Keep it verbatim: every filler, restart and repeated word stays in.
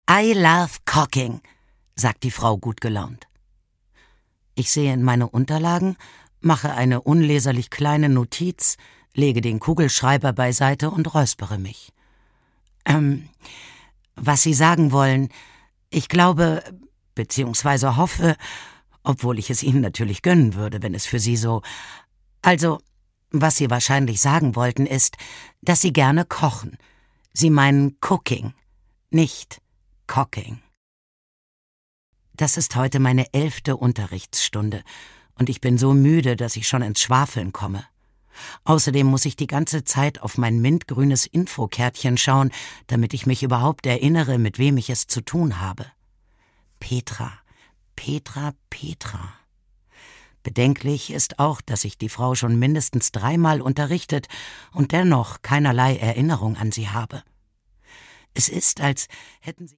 I love cooking, sagt die Frau gut gelaunt. Ich sehe in meine Unterlagen, mache eine unleserlich kleine Notiz, lege den Kugelschreiber beiseite und räuspere mich. Ähm, was Sie sagen wollen, ich glaube, beziehungsweise hoffe, obwohl ich es Ihnen natürlich gönnen würde, wenn es für Sie so... Also, was Sie wahrscheinlich sagen wollten, ist, dass Sie gerne kochen. Sie meinen Cooking, nicht Cocking. Das ist heute meine elfte Unterrichtsstunde und ich bin so müde, dass ich schon ins Schwafeln komme. Außerdem muss ich die ganze Zeit auf mein mintgrünes Infokärtchen schauen, damit ich mich überhaupt erinnere, mit wem ich es zu tun habe. Petra, Petra, Petra. Bedenklich ist auch, dass ich die Frau schon mindestens dreimal unterrichtet und dennoch keinerlei Erinnerung an sie habe. Es ist, als hätten sie